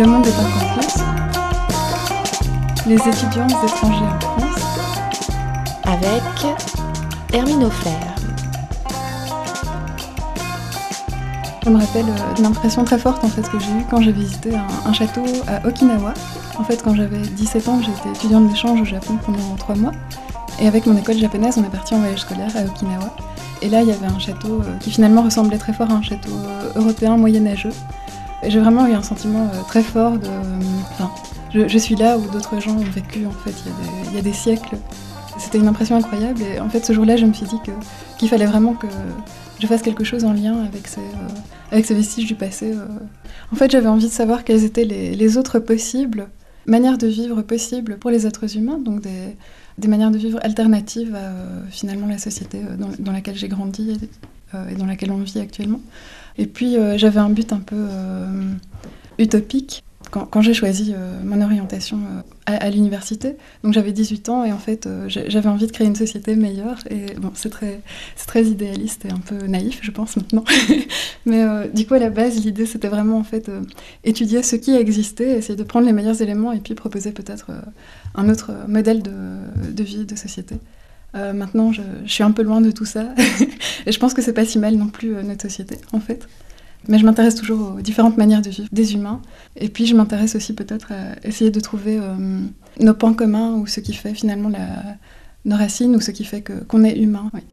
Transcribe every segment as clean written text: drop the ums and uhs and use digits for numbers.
Le monde est un campus. Les étudiants étrangers en France. Avec Hermine Offler. Je me rappelle d'une impression très forte en fait, que j'ai eue quand j'ai visité un château à Okinawa. En fait, quand j'avais 17 ans, j'étais étudiante d'échange au Japon pendant 3 mois. Et avec mon école japonaise, on est parti en voyage scolaire à Okinawa. Et là, il y avait un château qui finalement ressemblait très fort à un château européen moyenâgeux. Et j'ai vraiment eu un sentiment très fort de... je suis là où d'autres gens ont vécu, en fait, il y a des siècles. C'était une impression incroyable. Et en fait, ce jour-là, je me suis dit qu'il fallait vraiment que je fasse quelque chose en lien avec ces vestiges du passé. En fait, j'avais envie de savoir quelles étaient les autres possibles manières de vivre possibles pour les êtres humains, donc des manières de vivre alternatives à finalement la société dans laquelle j'ai grandi et dans laquelle on vit actuellement. Et puis j'avais un but un peu utopique quand j'ai choisi mon orientation à l'université. Donc j'avais 18 ans et en fait j'avais envie de créer une société meilleure. Et bon, c'est très idéaliste et un peu naïf, je pense maintenant. Mais du coup à la base l'idée c'était vraiment en fait étudier ce qui existait, essayer de prendre les meilleurs éléments et puis proposer peut-être un autre modèle de vie, de société. Maintenant je suis un peu loin de tout ça et je pense que c'est pas si mal non plus notre société en fait. Mais je m'intéresse toujours aux différentes manières de vivre des humains. Et puis je m'intéresse aussi peut-être à essayer de trouver nos points communs ou ce qui fait finalement nos racines ou ce qui fait qu'on est humain. Oui.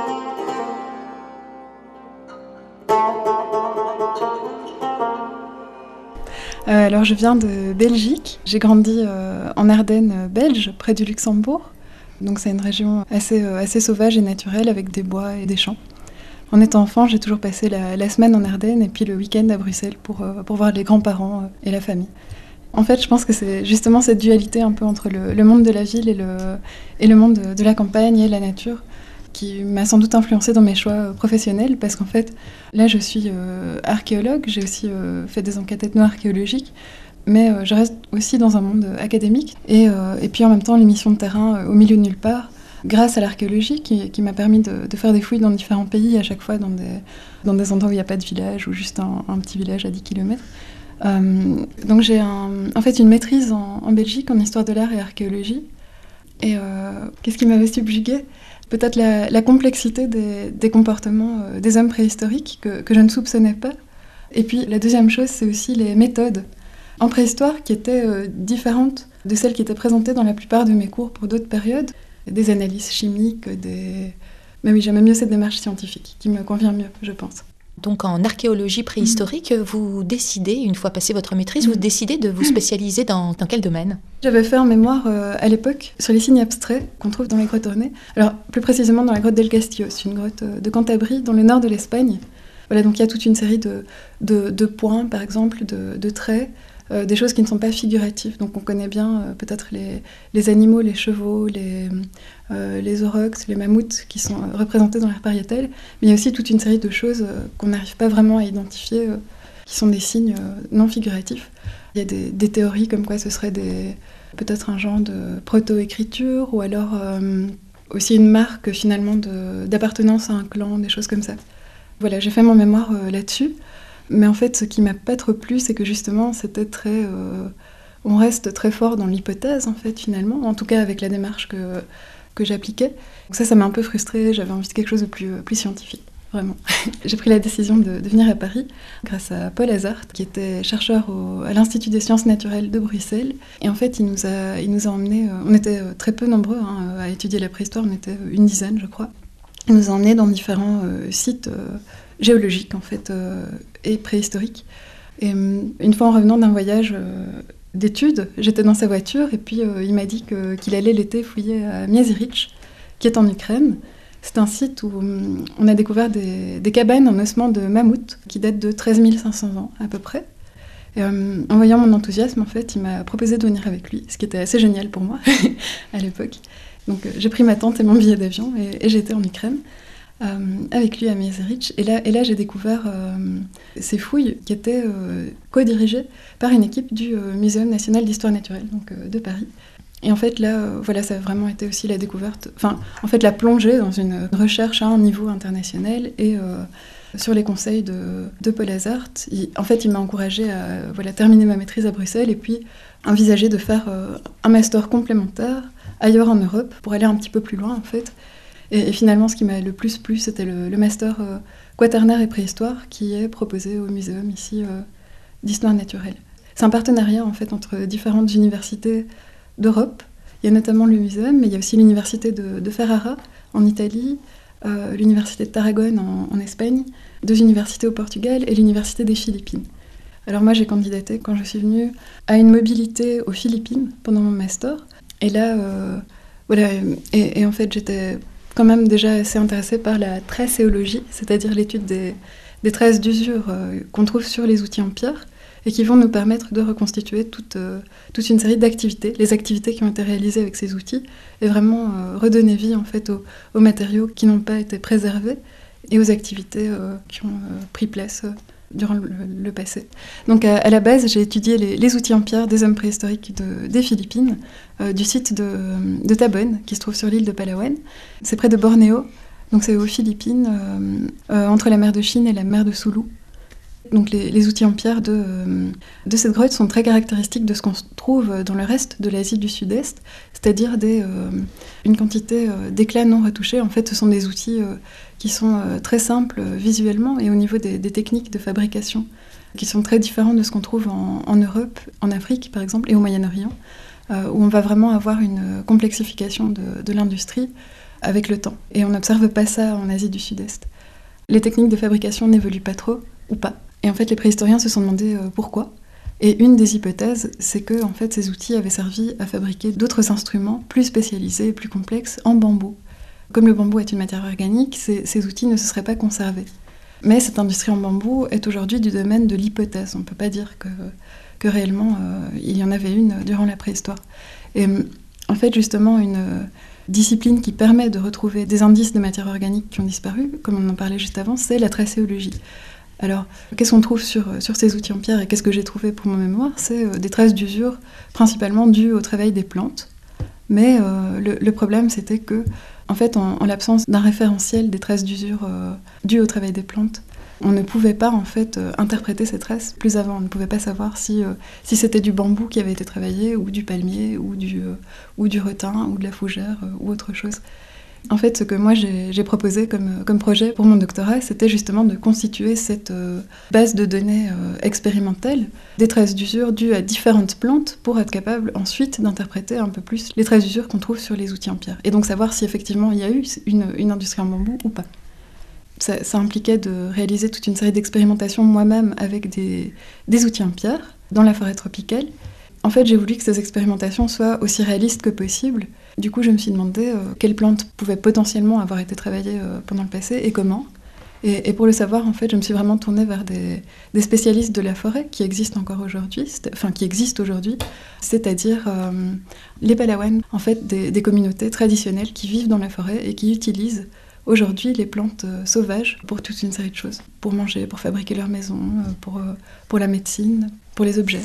Alors je viens de Belgique. J'ai grandi en Ardennes belge, près du Luxembourg. Donc c'est une région assez sauvage et naturelle avec des bois et des champs. En étant enfant, j'ai toujours passé la semaine en Ardennes et puis le week-end à Bruxelles pour voir les grands-parents et la famille. En fait, je pense que c'est justement cette dualité un peu entre le monde de la ville et le monde de la campagne et la nature qui m'a sans doute influencée dans mes choix professionnels parce qu'en fait, là, je suis archéologue, j'ai aussi fait des enquêtes ethno-archéologiques, mais je reste aussi dans un monde académique et puis en même temps, les missions de terrain au milieu de nulle part, grâce à l'archéologie qui m'a permis de faire des fouilles dans différents pays, à chaque fois dans des endroits où il n'y a pas de village ou juste un petit village à 10 km. Donc j'ai en fait une maîtrise en Belgique en histoire de l'art et archéologie. Et qu'est-ce qui m'avait subjuguée ? Peut-être la complexité des comportements des hommes préhistoriques que je ne soupçonnais pas. Et puis la deuxième chose, c'est aussi les méthodes en préhistoire qui étaient différentes de celles qui étaient présentées dans la plupart de mes cours pour d'autres périodes. Des analyses chimiques, mais oui, j'aime mieux cette démarche scientifique, qui me convient mieux, je pense. Donc en archéologie préhistorique, vous décidez, une fois passé votre maîtrise, vous décidez de vous spécialiser dans quel domaine ? J'avais fait un mémoire à l'époque sur les signes abstraits qu'on trouve dans les grottes ornées. Alors plus précisément dans la grotte d'El Castillo, c'est une grotte de Cantabrie, dans le nord de l'Espagne. Voilà, donc il y a toute une série de points, par exemple, de traits, des choses qui ne sont pas figuratives. Donc on connaît bien peut-être les animaux, les chevaux, les aurochs, les mammouths qui sont représentés dans l'art pariétal. Mais il y a aussi toute une série de choses qu'on n'arrive pas vraiment à identifier, qui sont des signes non figuratifs. Il y a des théories comme quoi ce serait peut-être un genre de proto-écriture ou alors aussi une marque finalement d'appartenance à un clan, des choses comme ça. Voilà, j'ai fait mon mémoire là-dessus. Mais en fait, ce qui m'a pas trop plu, c'est que justement, c'était on reste très fort dans l'hypothèse, en fait, finalement, en tout cas avec la démarche que j'appliquais. Donc ça m'a un peu frustrée, j'avais envie de quelque chose de plus scientifique, vraiment. J'ai pris la décision de venir à Paris grâce à Paul Hazard, qui était chercheur à l'Institut des sciences naturelles de Bruxelles. Et en fait, il nous a emmenés, on était très peu nombreux à étudier la préhistoire, on était une dizaine, je crois. Il nous a emmenés dans différents sites géologiques, en fait, et préhistoriques. Et une fois en revenant d'un voyage d'études, j'étais dans sa voiture et puis il m'a dit qu'il allait l'été fouiller à Mieziric, qui est en Ukraine. C'est un site où on a découvert des cabanes en ossements de mammouth qui datent de 13 500 ans à peu près. Et, en voyant mon enthousiasme, en fait, il m'a proposé de venir avec lui, ce qui était assez génial pour moi à l'époque. Donc j'ai pris ma tente et mon billet d'avion et j'étais en Ukraine. Avec lui à Mieziric. Et là, j'ai découvert ces fouilles qui étaient co-dirigées par une équipe du Muséum national d'histoire naturelle, donc de Paris. Et en fait, là, voilà, ça a vraiment été aussi la découverte, enfin, en fait, la plongée dans une recherche à un niveau international et sur les conseils de Paul Hazard. En fait, il m'a encouragée à terminer ma maîtrise à Bruxelles et puis envisager de faire un master complémentaire ailleurs en Europe pour aller un petit peu plus loin en fait. Et finalement, ce qui m'a le plus plu, c'était le master quaternaire et préhistoire qui est proposé au muséum ici d'histoire naturelle. C'est un partenariat en fait entre différentes universités d'Europe. Il y a notamment le muséum, mais il y a aussi l'université de Ferrara en Italie, l'université de Tarragone en Espagne, 2 universités au Portugal et l'université des Philippines. Alors moi, j'ai candidaté quand je suis venue à une mobilité aux Philippines pendant mon master. Et là, et en fait, j'étais quand même déjà assez intéressée par la tracéologie, c'est-à-dire l'étude des traces d'usure qu'on trouve sur les outils en pierre et qui vont nous permettre de reconstituer toute une série d'activités, les activités qui ont été réalisées avec ces outils, et vraiment redonner vie en fait aux matériaux qui n'ont pas été préservés et aux activités qui ont pris place durant le passé. Donc à la base, j'ai étudié les outils en pierre des hommes préhistoriques des Philippines, du site de Tabon, qui se trouve sur l'île de Palawan. C'est près de Bornéo, donc c'est aux Philippines, entre la mer de Chine et la mer de Sulu. Donc les outils en pierre de cette grotte sont très caractéristiques de ce qu'on trouve dans le reste de l'Asie du Sud-Est, c'est-à-dire une quantité d'éclats non retouchés. En fait, ce sont des outils qui sont très simples visuellement et au niveau des techniques de fabrication, qui sont très différents de ce qu'on trouve en Europe, en Afrique par exemple, et au Moyen-Orient, où on va vraiment avoir une complexification de l'industrie avec le temps. Et on n'observe pas ça en Asie du Sud-Est. Les techniques de fabrication n'évoluent pas trop, ou pas. Et en fait, les préhistoriens se sont demandé pourquoi. Et une des hypothèses, c'est que en fait, ces outils avaient servi à fabriquer d'autres instruments plus spécialisés et plus complexes en bambou. Comme le bambou est une matière organique, ces outils ne se seraient pas conservés. Mais cette industrie en bambou est aujourd'hui du domaine de l'hypothèse. On ne peut pas dire que réellement il y en avait une durant la préhistoire. Et en fait, justement, une discipline qui permet de retrouver des indices de matière organique qui ont disparu, comme on en parlait juste avant, c'est la tracéologie. Alors, qu'est-ce qu'on trouve sur ces outils en pierre et qu'est-ce que j'ai trouvé pour mon mémoire ? C'est des traces d'usure, principalement dues au travail des plantes. Mais le problème, c'était que, en fait, en l'absence d'un référentiel des traces d'usure dues au travail des plantes, on ne pouvait pas, en fait, interpréter ces traces plus avant. On ne pouvait pas savoir si c'était du bambou qui avait été travaillé, ou du palmier, ou du retin, ou de la fougère, ou autre chose. En fait, ce que moi j'ai proposé comme projet pour mon doctorat, c'était justement de constituer cette base de données expérimentale des traces d'usure dues à différentes plantes pour être capable ensuite d'interpréter un peu plus les traces d'usure qu'on trouve sur les outils en pierre. Et donc savoir si effectivement il y a eu une industrie en bambou ou pas. Ça impliquait de réaliser toute une série d'expérimentations moi-même avec des outils en pierre dans la forêt tropicale. En fait, j'ai voulu que ces expérimentations soient aussi réalistes que possible. Du coup, je me suis demandé quelles plantes pouvaient potentiellement avoir été travaillées pendant le passé et comment. Et pour le savoir, en fait, je me suis vraiment tournée vers des spécialistes de la forêt qui existent encore aujourd'hui, c'est-à-dire les Palawan, en fait, des communautés traditionnelles qui vivent dans la forêt et qui utilisent aujourd'hui les plantes sauvages pour toute une série de choses. Pour manger, pour fabriquer leur maison, pour la médecine, pour les objets.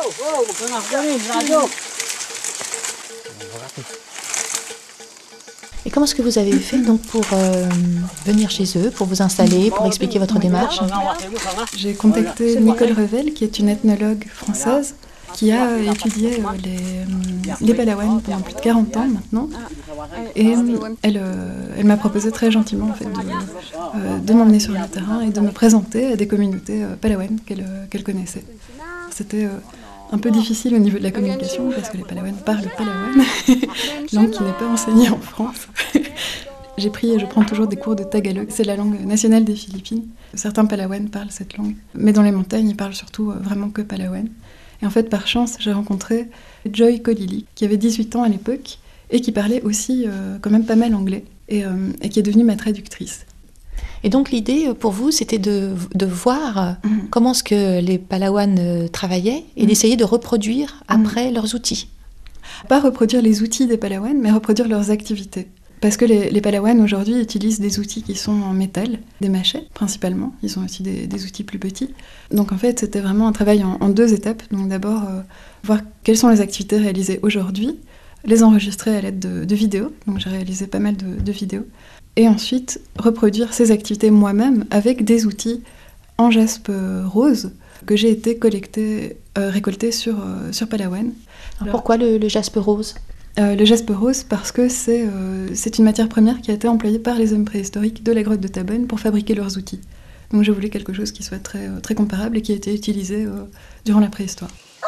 Et comment est-ce que vous avez fait donc pour venir chez eux, pour vous installer, pour expliquer votre démarche ? J'ai contacté Nicole Revel, qui est une ethnologue française, qui a étudié les Palawan pendant plus de 40 ans maintenant. Et elle m'a proposé très gentiment en fait, de m'emmener sur le terrain et de me présenter à des communautés Palawan qu'elle connaissait. C'était un peu difficile au niveau de la communication parce que les Palawan parlent Palawan, langue qui n'est pas enseignée en France. J'ai pris et je prends toujours des cours de Tagalog, c'est la langue nationale des Philippines. Certains Palawan parlent cette langue, mais dans les montagnes, ils parlent surtout vraiment que Palawan. Et en fait, par chance, j'ai rencontré Joy Kolili, qui avait 18 ans à l'époque, et qui parlait aussi quand même pas mal anglais, et qui est devenue ma traductrice. Et donc l'idée pour vous, c'était de voir comment est-ce que les Palawan travaillaient et d'essayer de reproduire après leurs outils. Pas reproduire les outils des Palawan, mais reproduire leurs activités. Parce que les Palawan aujourd'hui utilisent des outils qui sont en métal, des machettes principalement, ils ont aussi des outils plus petits. Donc en fait c'était vraiment un travail en 2 étapes. Donc d'abord voir quelles sont les activités réalisées aujourd'hui, les enregistrer à l'aide de vidéos. Donc j'ai réalisé pas mal de vidéos. Et ensuite, reproduire ces activités moi-même avec des outils en jaspe rose que j'ai été récolter sur Palawan. Alors, pourquoi le jaspe rose ? Le jaspe rose parce que c'est une matière première qui a été employée par les hommes préhistoriques de la grotte de Tabaun pour fabriquer leurs outils. Donc je voulais quelque chose qui soit très, très comparable et qui a été utilisé durant la préhistoire.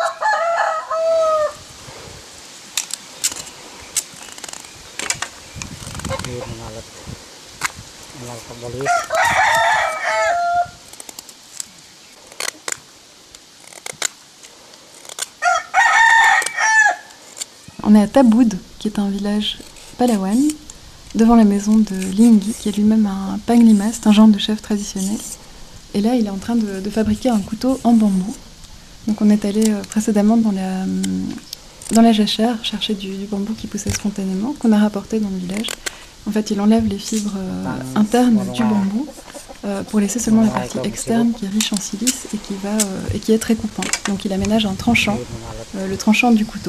On est à Taboud, qui est un village palawan, devant la maison de Lingui, qui est lui-même un panglima, c'est un genre de chef traditionnel. Et là, il est en train de fabriquer un couteau en bambou. Donc on est allé précédemment dans la jachère chercher du bambou qui poussait spontanément, qu'on a rapporté dans le village. En fait, il enlève les fibres internes du bambou pour laisser seulement la partie externe qui est riche en silice et qui est très coupante. Donc il aménage un tranchant, le tranchant du couteau.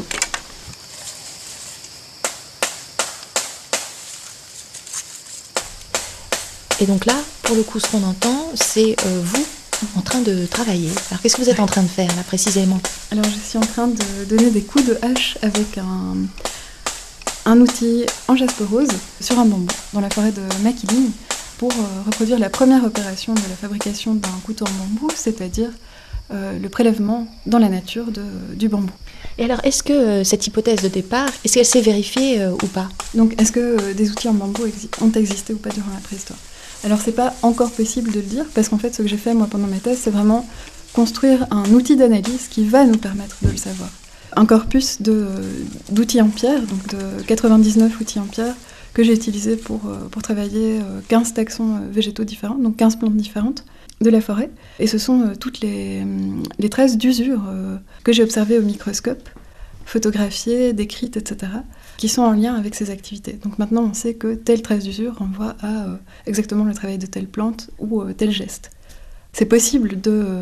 Et donc là, pour le coup, ce qu'on entend, c'est vous en train de travailler. Alors qu'est-ce que vous êtes en train de faire là précisément ? Alors je suis en train de donner des coups de hache avec un outil en jaspe rose sur un bambou dans la forêt de Makiling pour reproduire la première opération de la fabrication d'un couteau en bambou, c'est-à-dire le prélèvement dans la nature du bambou. Et alors, est-ce que cette hypothèse de départ, est-ce qu'elle s'est vérifiée ou pas ? Donc, est-ce que des outils en bambou ont existé ou pas durant la préhistoire ? Alors, c'est pas encore possible de le dire, parce qu'en fait, ce que j'ai fait, moi, pendant ma thèse, c'est vraiment construire un outil d'analyse qui va nous permettre de le savoir. Un corpus d'outils en pierre, donc de 99 outils en pierre, que j'ai utilisé pour travailler 15 taxons végétaux différents, donc 15 plantes différentes de la forêt. Et ce sont toutes les traces d'usure que j'ai observées au microscope, photographiées, décrites, etc., qui sont en lien avec ces activités. Donc maintenant, on sait que telle trace d'usure renvoie à exactement le travail de telle plante ou tel geste. C'est possible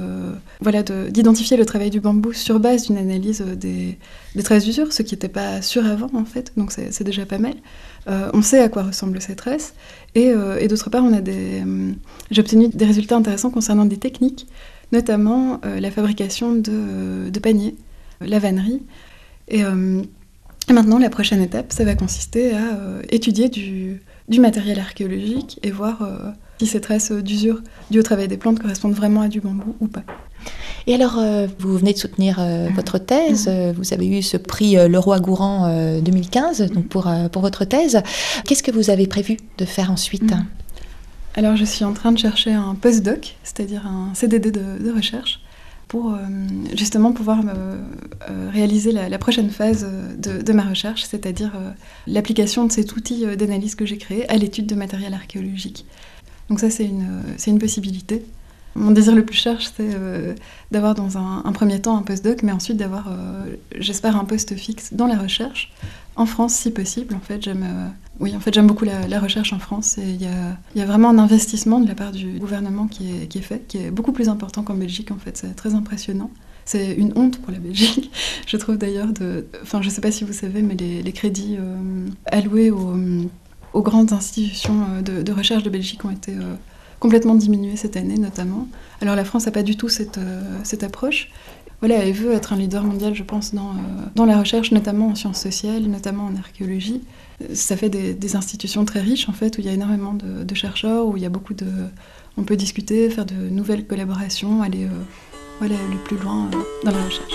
d'identifier le travail du bambou sur base d'une analyse des traces d'usure, ce qui n'était pas sûr avant, en fait, donc c'est déjà pas mal. On sait à quoi ressemblent ces traces, et d'autre part, j'ai obtenu des résultats intéressants concernant des techniques, notamment la fabrication de paniers, la vannerie. Et maintenant, la prochaine étape, ça va consister à étudier du matériel archéologique et voir si ces traces d'usure dues au travail des plantes correspondent vraiment à du bambou ou pas. Et alors, vous venez de soutenir votre thèse, vous avez eu ce prix Leroy-Gourand 2015 donc pour votre thèse. Qu'est-ce que vous avez prévu de faire ensuite ? Alors, je suis en train de chercher un postdoc, c'est-à-dire un CDD de recherche, pour justement pouvoir réaliser la prochaine phase de ma recherche, c'est-à-dire l'application de cet outil d'analyse que j'ai créé à l'étude de matériel archéologique. Donc ça, c'est une possibilité. Mon désir le plus cher, c'est d'avoir dans un premier temps un postdoc, mais ensuite d'avoir, j'espère, un poste fixe dans la recherche, en France si possible. En fait, j'aime beaucoup la recherche en France, et il y a vraiment un investissement de la part du gouvernement qui est fait, qui est beaucoup plus important qu'en Belgique, en fait. C'est très impressionnant. C'est une honte pour la Belgique, je trouve d'ailleurs. Enfin, je ne sais pas si vous savez, mais les crédits alloués aux grandes institutions de recherche de Belgique ont été complètement diminués cette année, notamment. Alors la France n'a pas du tout cette approche. Voilà, elle veut être un leader mondial, je pense, dans la recherche, notamment en sciences sociales, notamment en archéologie. Ça fait des institutions très riches, en fait, où il y a énormément de chercheurs, où il y a on peut discuter, faire de nouvelles collaborations, aller le plus loin dans la recherche.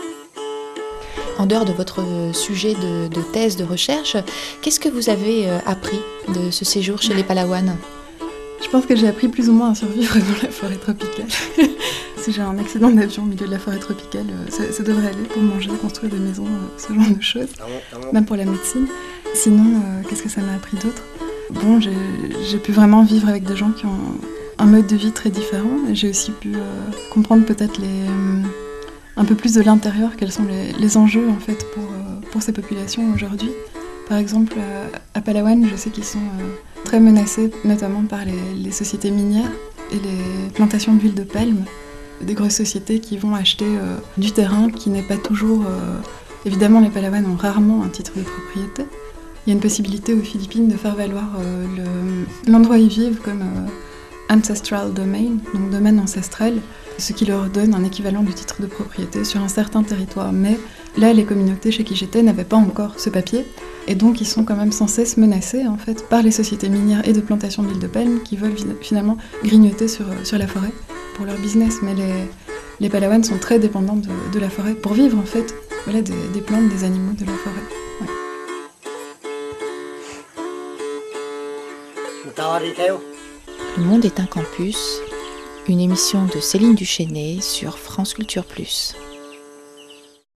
En dehors de votre sujet de thèse de recherche, qu'est-ce que vous avez appris de ce séjour chez les Palawan ? Je pense que j'ai appris plus ou moins à survivre dans la forêt tropicale. Si j'ai un accident d'avion au milieu de la forêt tropicale, ça devrait aller pour manger, construire des maisons, ce genre de choses, même pour la médecine. Sinon, qu'est-ce que ça m'a appris d'autre ? Bon, j'ai pu vraiment vivre avec des gens qui ont un mode de vie très différent. J'ai aussi pu comprendre peut-être un peu plus de l'intérieur, quels sont les enjeux en fait pour ces populations aujourd'hui. Par exemple, à Palawan, je sais qu'ils sont très menacés, notamment par les sociétés minières et les plantations d'huile de palme, des grosses sociétés qui vont acheter du terrain qui n'est pas toujours Évidemment, les Palawan ont rarement un titre de propriété. Il y a une possibilité aux Philippines de faire valoir l'endroit où ils vivent comme ancestral domain, donc domaine ancestral, ce qui leur donne un équivalent du titre de propriété sur un certain territoire. Mais là, les communautés chez qui j'étais n'avaient pas encore ce papier, et donc ils sont quand même sans cesse menacés en fait, par les sociétés minières et de plantation d'huile de palme qui veulent finalement grignoter sur la forêt pour leur business. Mais les Palawan sont très dépendants de la forêt pour vivre en fait, voilà, des plantes, des animaux de la forêt. Ouais. Le monde est un campus, une émission de Céline Duchesnay sur France Culture Plus.